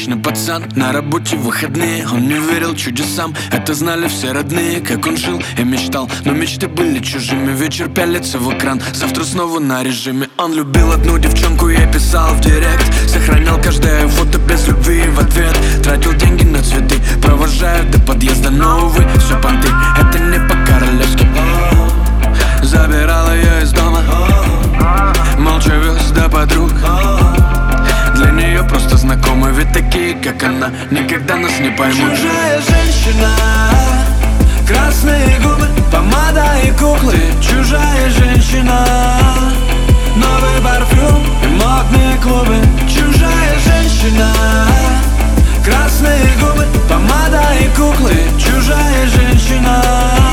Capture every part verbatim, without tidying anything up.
обычный пацан, на работе в выходные. Он не верил чудесам, это знали все родные. Как он жил и мечтал, но мечты были чужими. Вечер пялится в экран, завтра снова на режиме. Он любил одну девчонку, я писал в директ. Сохранял каждое фото без любви в ответ. Тратил деньги на цветы, провожаю до подъезда. Но, увы, все понты, это не по-королевски. Забирал ее из дома, молча вез до подруг. Для нее просто знакомы, ведь такие, как она, никогда нас не поймут. Чужая женщина, красные губы, помада и куклы. Чужая женщина, новый парфюм и модные клубы. Чужая женщина, красные губы, помада и куклы. Чужая женщина,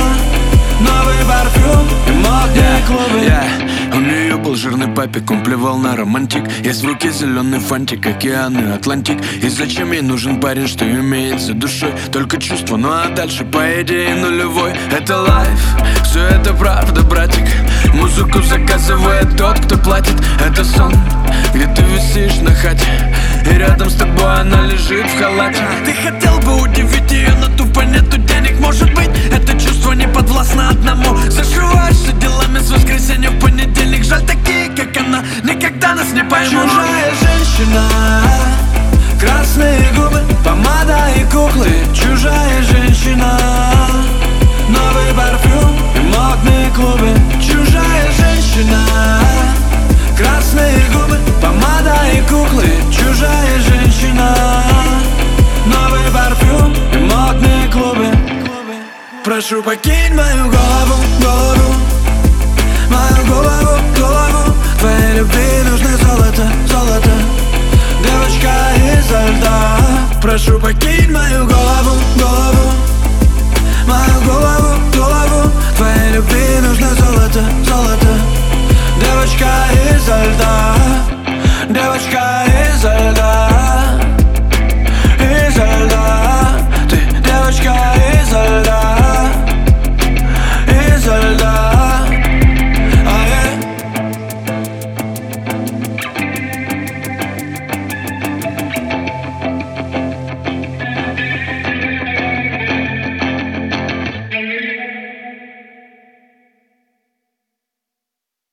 новый парфюм и модные клубы. yeah. У нее был жирный папик, он плевал на романтик. Есть в руке зеленый фантик, океан и Атлантик. И зачем ей нужен парень, что имеет за душой только чувство? Ну а дальше по идее нулевой. Это лайф, все это правда, братик. Музыку заказывает тот, кто платит. Это сон, где ты висишь на хате, и рядом с тобой она лежит в халате. Ты хотел бы удивить ее, но тупо нету денег. Может быть, это чувство не подвластно одному. Зашиваешься делами с воскресенья в понедельник. Жаль, такие, как она, никогда нас не поймут. Чужая женщина, красные губы, помада и куклы. Чужая женщина, новый парфюм и модные клубы. Чужая женщина, красные губы, помада и куклы. Чужая женщина, новый парфюм и модные клубы. Прошу, покинь мою голову, голову, мою голову, голову. Твоей любви нужно золото, золото, девочка изо льда. Прошу, покинь мою голову.